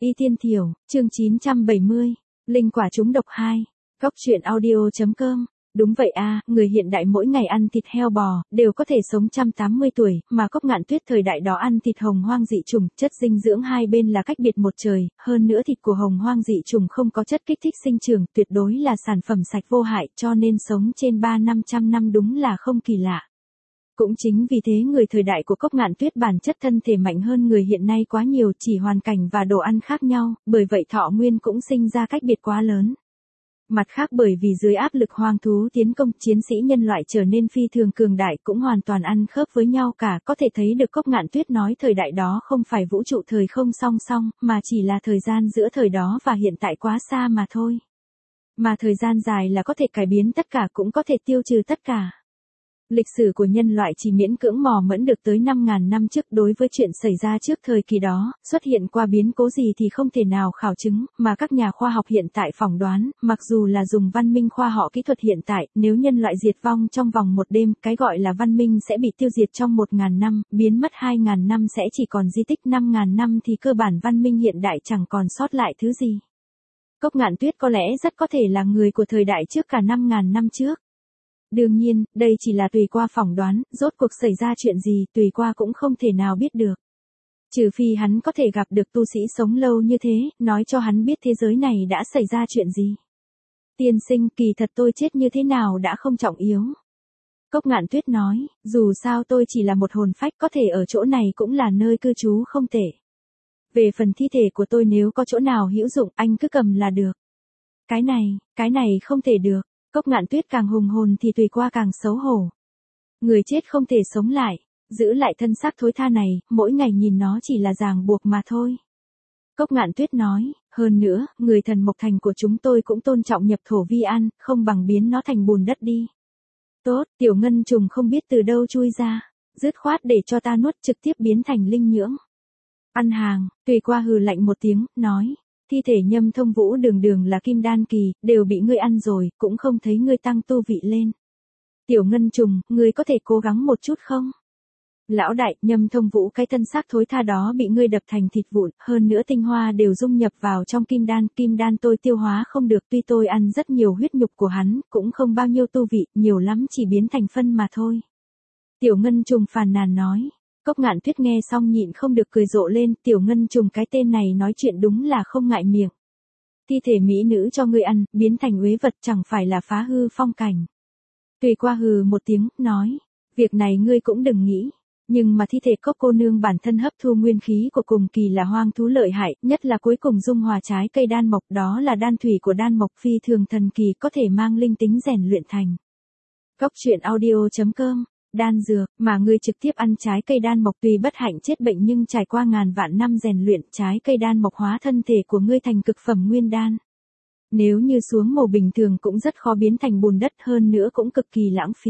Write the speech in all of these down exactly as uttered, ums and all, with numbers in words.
Y Tiên Thiểu, chương chín trăm bảy mươi, Linh quả trúng độc hai, Cóc truyện audio chấm com. Đúng vậy a, người hiện đại mỗi ngày ăn thịt heo bò, đều có thể sống một trăm tám mươi tuổi, mà Cốc Ngạn Tuyết thời đại đó ăn thịt hồng hoang dị chủng, chất dinh dưỡng hai bên là cách biệt một trời, hơn nữa thịt của hồng hoang dị chủng không có chất kích thích sinh trưởng, tuyệt đối là sản phẩm sạch vô hại, cho nên sống trên ba năm trăm năm đúng là không kỳ lạ. Cũng chính vì thế người thời đại của Cốc Ngạn Tuyết bản chất thân thể mạnh hơn người hiện nay quá nhiều, chỉ hoàn cảnh và đồ ăn khác nhau, bởi vậy thọ nguyên cũng sinh ra cách biệt quá lớn. Mặt khác bởi vì dưới áp lực hoang thú tiến công, chiến sĩ nhân loại trở nên phi thường cường đại cũng hoàn toàn ăn khớp với nhau cả, có thể thấy được Cốc Ngạn Tuyết nói thời đại đó không phải vũ trụ thời không song song, mà chỉ là thời gian giữa thời đó và hiện tại quá xa mà thôi. Mà thời gian dài là có thể cải biến tất cả cũng có thể tiêu trừ tất cả. Lịch sử của nhân loại chỉ miễn cưỡng mò mẫm được tới năm nghìn năm trước, đối với chuyện xảy ra trước thời kỳ đó, xuất hiện qua biến cố gì thì không thể nào khảo chứng, mà các nhà khoa học hiện tại phỏng đoán, mặc dù là dùng văn minh khoa học kỹ thuật hiện tại, nếu nhân loại diệt vong trong vòng một đêm, cái gọi là văn minh sẽ bị tiêu diệt trong một nghìn năm, biến mất hai nghìn năm sẽ chỉ còn di tích, năm nghìn năm thì cơ bản văn minh hiện đại chẳng còn sót lại thứ gì. Cốc Ngạn Tuyết có lẽ rất có thể là người của thời đại trước cả năm nghìn năm trước. Đương nhiên, đây chỉ là tùy qua phỏng đoán, rốt cuộc xảy ra chuyện gì, tùy qua cũng không thể nào biết được. Trừ phi hắn có thể gặp được tu sĩ sống lâu như thế, nói cho hắn biết thế giới này đã xảy ra chuyện gì. Tiên sinh, kỳ thật tôi chết như thế nào đã không trọng yếu. Cốc Ngạn Tuyết nói, dù sao tôi chỉ là một hồn phách, có thể ở chỗ này cũng là nơi cư trú không tệ. Về phần thi thể của tôi nếu có chỗ nào hữu dụng, anh cứ cầm là được. Cái này, cái này không thể được. Cốc Ngạn Tuyết càng hùng hồn thì tùy qua càng xấu hổ. Người chết không thể sống lại, giữ lại thân xác thối tha này, mỗi ngày nhìn nó chỉ là ràng buộc mà thôi. Cốc Ngạn Tuyết nói, hơn nữa, người thần Mộc Thành của chúng tôi cũng tôn trọng nhập thổ vi ăn, không bằng biến nó thành bùn đất đi. Tốt, tiểu ngân trùng không biết từ đâu chui ra, dứt khoát để cho ta nuốt, trực tiếp biến thành linh nhưỡng. Ăn hàng, tùy qua hừ lạnh một tiếng, nói. Thi thể Nhâm Thông Vũ đường đường là kim đan kỳ, đều bị ngươi ăn rồi, cũng không thấy ngươi tăng tu vị lên. Tiểu ngân trùng, ngươi có thể cố gắng một chút không? Lão đại, Nhâm Thông Vũ cái thân xác thối tha đó bị ngươi đập thành thịt vụn, hơn nữa tinh hoa đều dung nhập vào trong kim đan, kim đan tôi tiêu hóa không được, tuy tôi ăn rất nhiều huyết nhục của hắn, cũng không bao nhiêu tu vị, nhiều lắm chỉ biến thành phân mà thôi. Tiểu ngân trùng phàn nàn nói. Cốc Ngạn Tuyết nghe xong nhịn không được cười rộ lên, tiểu ngân trùng cái tên này nói chuyện đúng là không ngại miệng. Thi thể mỹ nữ cho ngươi ăn, biến thành uế vật chẳng phải là phá hư phong cảnh. Tùy qua hừ một tiếng, nói, việc này ngươi cũng đừng nghĩ. Nhưng mà thi thể Cốc cô nương bản thân hấp thu nguyên khí của cùng kỳ là hoang thú lợi hại, nhất là cuối cùng dung hòa trái cây đan mộc, đó là đan thủy của đan mộc phi thường thần kỳ, có thể mang linh tính rèn luyện thành. Cóc truyện audio chấm com. Đan dược, mà ngươi trực tiếp ăn trái cây đan mộc tuy bất hạnh chết bệnh nhưng trải qua ngàn vạn năm rèn luyện, trái cây đan mộc hóa thân thể của ngươi thành cực phẩm nguyên đan. Nếu như xuống mồ bình thường cũng rất khó biến thành bùn đất, hơn nữa cũng cực kỳ lãng phí.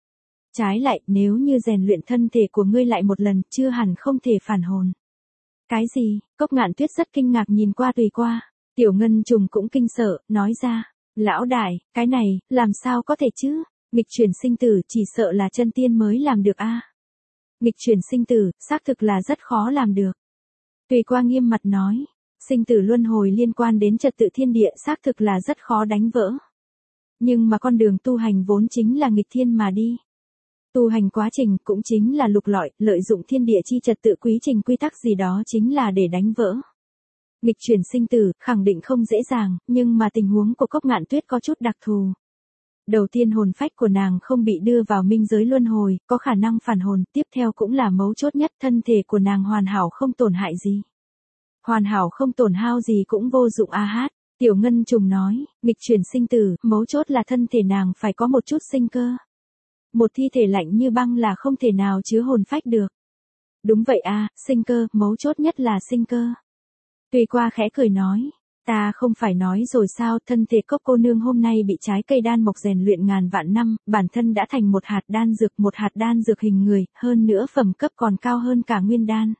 Trái lại, nếu như rèn luyện thân thể của ngươi lại một lần, chưa hẳn không thể phản hồn. Cái gì? Cốc Ngạn Tuyết rất kinh ngạc nhìn qua tùy qua. Tiểu ngân trùng cũng kinh sợ, nói ra, lão đại, cái này, làm sao có thể chứ? Nghịch chuyển sinh tử chỉ sợ là chân tiên mới làm được a. À? Nghịch chuyển sinh tử, xác thực là rất khó làm được. Tùy qua nghiêm mặt nói, sinh tử luân hồi liên quan đến trật tự thiên địa, xác thực là rất khó đánh vỡ. Nhưng mà con đường tu hành vốn chính là nghịch thiên mà đi. Tu hành quá trình cũng chính là lục lọi, lợi dụng thiên địa chi trật tự quý trình quy tắc gì đó chính là để đánh vỡ. Nghịch chuyển sinh tử, khẳng định không dễ dàng, nhưng mà tình huống của Cốc Ngạn Tuyết có chút đặc thù. Đầu tiên hồn phách của nàng không bị đưa vào minh giới luân hồi, có khả năng phản hồn, tiếp theo cũng là mấu chốt nhất, thân thể của nàng hoàn hảo không tổn hại gì. Hoàn hảo không tổn hao gì cũng vô dụng a hát, tiểu ngân trùng nói, nghịch chuyển sinh tử, mấu chốt là thân thể nàng phải có một chút sinh cơ. Một thi thể lạnh như băng là không thể nào chứa hồn phách được. Đúng vậy a, sinh cơ, mấu chốt nhất là sinh cơ. Tùy qua khẽ cười nói. Ta không phải nói rồi sao, thân thể Cốc cô nương hôm nay bị trái cây đan mộc rèn luyện ngàn vạn năm, bản thân đã thành một hạt đan dược, một hạt đan dược hình người, hơn nữa phẩm cấp còn cao hơn cả nguyên đan.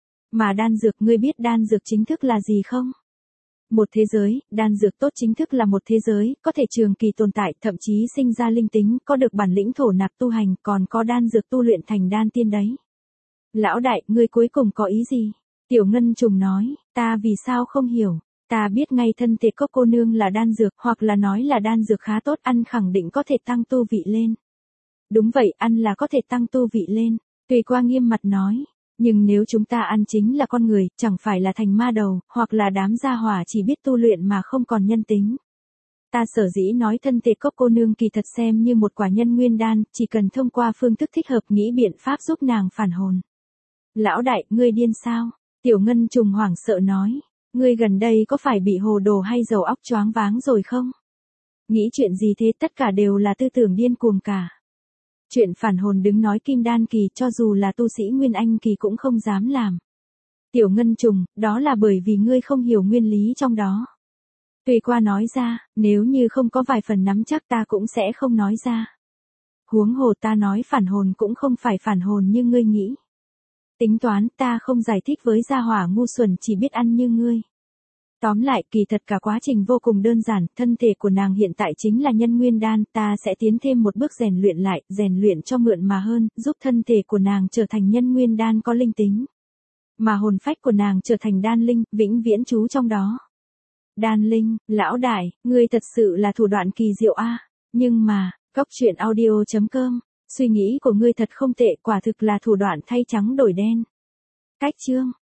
Mà đan dược, ngươi biết đan dược chính thức là gì không? Một thế giới, đan dược tốt chính thức là một thế giới, có thể trường kỳ tồn tại, thậm chí sinh ra linh tính, có được bản lĩnh thổ nạp tu hành, còn có đan dược tu luyện thành đan tiên đấy. Lão đại, ngươi cuối cùng có ý gì? Tiểu Ngân Trùng nói, ta vì sao không hiểu, ta biết ngay thân thể cốc cô nương là đan dược, hoặc là nói là đan dược khá tốt, ăn khẳng định có thể tăng tu vị lên. Đúng vậy, ăn là có thể tăng tu vị lên, Tùy Qua nghiêm mặt nói. Nhưng nếu chúng ta ăn chính là con người, chẳng phải là thành ma đầu, hoặc là đám gia hỏa chỉ biết tu luyện mà không còn nhân tính. Ta sở dĩ nói thân thể cốc cô nương kỳ thật xem như một quả nhân nguyên đan, chỉ cần thông qua phương thức thích hợp nghĩ biện pháp giúp nàng phản hồn. Lão đại, ngươi điên sao? Tiểu Ngân Trùng hoảng sợ nói. Ngươi gần đây có phải bị hồ đồ hay đầu óc choáng váng rồi không? Nghĩ chuyện gì thế, tất cả đều là tư tưởng điên cuồng cả. Chuyện phản hồn đứng nói kim đan kỳ, cho dù là tu sĩ nguyên anh kỳ cũng không dám làm. Tiểu Ngân Trùng, đó là bởi vì ngươi không hiểu nguyên lý trong đó. Tùy Qua nói ra, nếu như không có vài phần nắm chắc ta cũng sẽ không nói ra. Huống hồ ta nói phản hồn cũng không phải phản hồn như ngươi nghĩ. Tính toán, ta không giải thích với gia hỏa ngu xuẩn chỉ biết ăn như ngươi. Tóm lại, kỳ thật cả quá trình vô cùng đơn giản, thân thể của nàng hiện tại chính là nhân nguyên đan, ta sẽ tiến thêm một bước rèn luyện lại, rèn luyện cho mượn mà hơn, giúp thân thể của nàng trở thành nhân nguyên đan có linh tính. Mà hồn phách của nàng trở thành đan linh, vĩnh viễn trú trong đó. Đan linh, lão đại, ngươi thật sự là thủ đoạn kỳ diệu a. Nhưng mà, Cốc Truyện Audio chấm com, suy nghĩ của ngươi thật không tệ, quả thực là thủ đoạn thay trắng đổi đen. Cách chương